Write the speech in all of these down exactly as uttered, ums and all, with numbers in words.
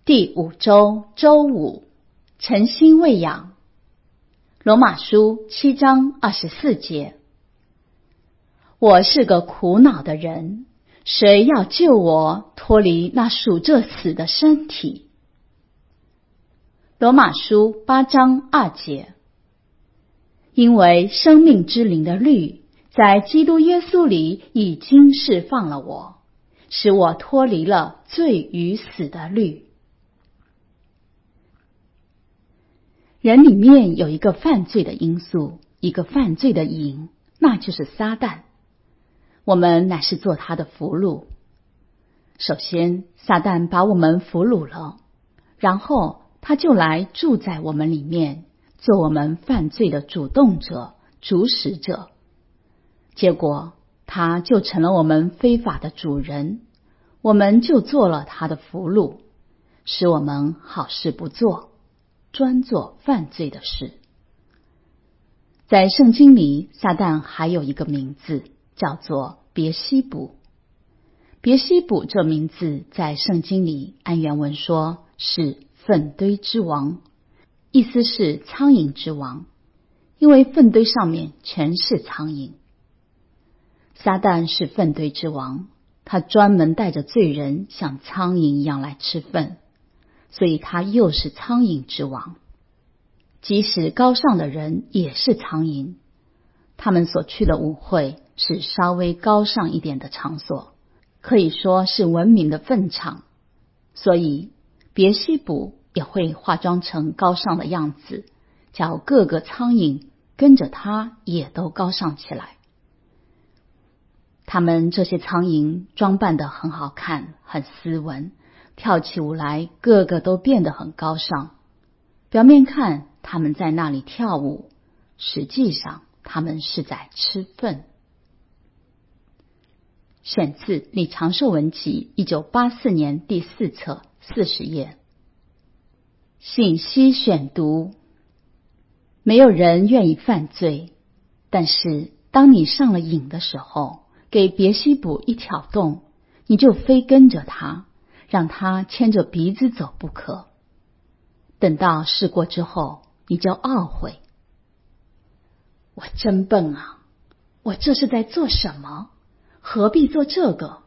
第五周周五，诚心喂养。罗马书七章二十四节。我是个苦恼的人，谁要救我脱离那属这死的身体？罗马书八章二节。因为生命之灵的律在基督耶稣里已经释放了我，使我脱离了罪与死的律。人里面有一个犯罪的因素，一个犯罪的瘾，那就是撒旦。我们乃是做他的俘虏。首先，撒旦把我们俘虏了，然后他就来住在我们里面，做我们犯罪的主动者、主使者。结果他就成了我们非法的主人，我们就做了他的俘虏，使我们好事不做，专做犯罪的事。在圣经里，撒旦还有一个名字，叫做别西卜。别西卜这名字在圣经里按原文说是粪堆之王，意思是苍蝇之王，因为粪堆上面全是苍蝇。撒旦是粪堆之王，他专门带着罪人像苍蝇一样来吃粪，所以他又是苍蝇之王。即使高尚的人也是苍蝇，他们所去的舞会是稍微高尚一点的场所，可以说是文明的粪场，所以别西卜也会化妆成高尚的样子，叫各个苍蝇跟着他也都高尚起来。他们这些苍蝇装扮得很好看，很斯文，跳起舞来个个都变得很高尚。表面看他们在那里跳舞，实际上他们是在吃粪。选自《李长寿文集》一九八四年第四册四十页。信息选读。没有人愿意犯罪，但是当你上了瘾的时候，给别西卜一挑动，你就非跟着他，让他牵着鼻子走不可。等到试过之后，你就懊悔。我真笨啊，我这是在做什么？何必做这个？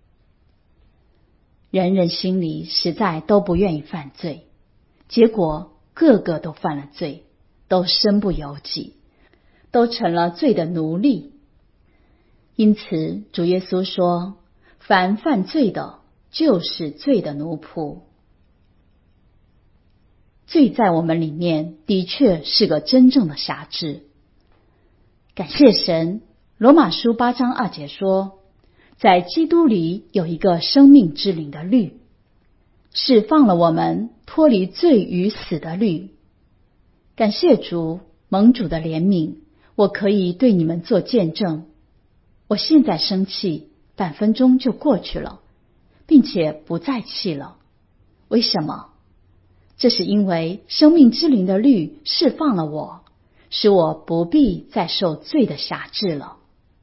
人人心里实在都不愿意犯罪，结果个个都犯了罪，都身不由己，都成了罪的奴隶。因此主耶稣说，凡犯罪的就是罪的奴仆。罪在我们里面的确是个真正的辖制。感谢神，罗马书八章二节说，在基督里有一个生命之灵的律，释放了我们脱离罪与死的律。感谢主，蒙主的怜悯，我可以对你们做见证。我现在生气，半分钟就过去了，并且不再气了。为什么？这是因为生命之灵的律释放了我，使我不必再受罪的辖制了。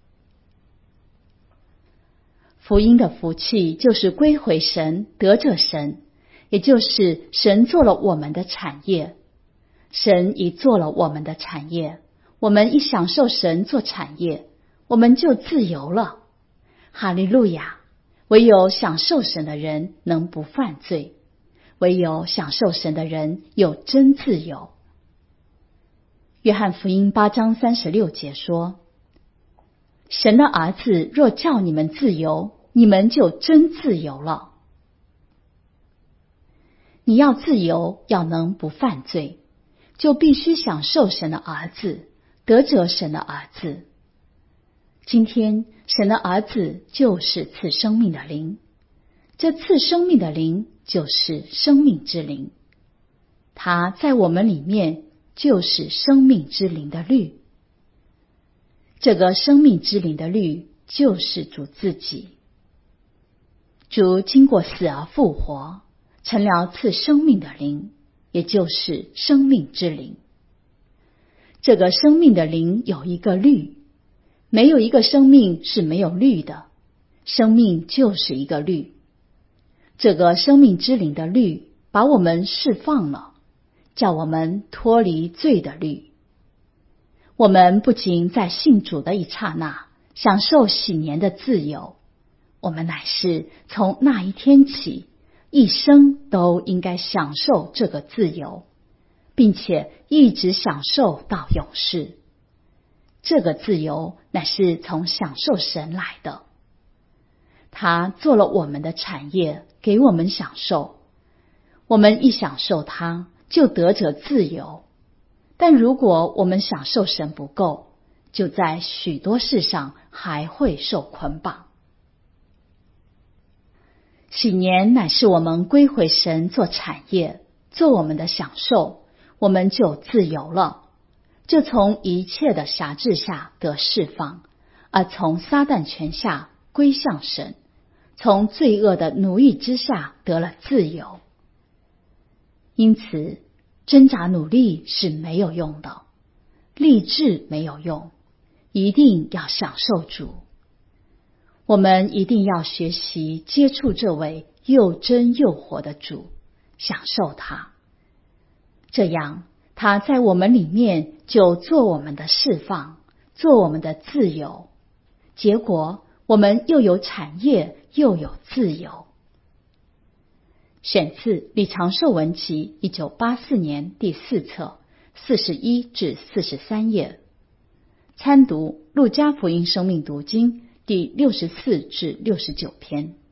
福音的福气就是归回神，得着神，也就是神做了我们的产业。神已做了我们的产业，我们一享受神做产业，我们就自由了。哈利路亚！唯有享受神的人能不犯罪，唯有享受神的人有真自由。约翰福音八章三十六节说，神的儿子若叫你们自由，你们就真自由了。你要自由，要能不犯罪，就必须享受神的儿子，得着神的儿子。今天神的儿子就是赐生命的灵，这赐生命的灵就是生命之灵，他在我们里面就是生命之灵的律。这个生命之灵的律就是主自己。主经过死而复活，成了赐生命的灵，也就是生命之灵。这个生命的灵有一个律，没有一个生命是没有律的，生命就是一个律。这个生命之灵的律把我们释放了，叫我们脱离罪的律。我们不仅在信主的一刹那享受喜年的自由，我们乃是从那一天起，一生都应该享受这个自由，并且一直享受到永世。这个自由乃是从享受神来的，他做了我们的产业，给我们享受。我们一享受它，就得着自由。但如果我们享受神不够，就在许多事上还会受捆绑。喜年乃是我们归回神做产业，做我们的享受，我们就自由了，就从一切的辖制下得释放，而从撒旦权下归向神，从罪恶的奴役之下得了自由。因此，挣扎努力是没有用的，立志没有用，一定要享受主。我们一定要学习接触这位又真又活的主，享受他。这样，他在我们里面就做我们的释放，做我们的自由。结果，我们又有产业，又有自由。选自《李长寿文集》一九八四年第四册四十一至四十三页，参读《路加福音生命读经》第六十四至六十九篇。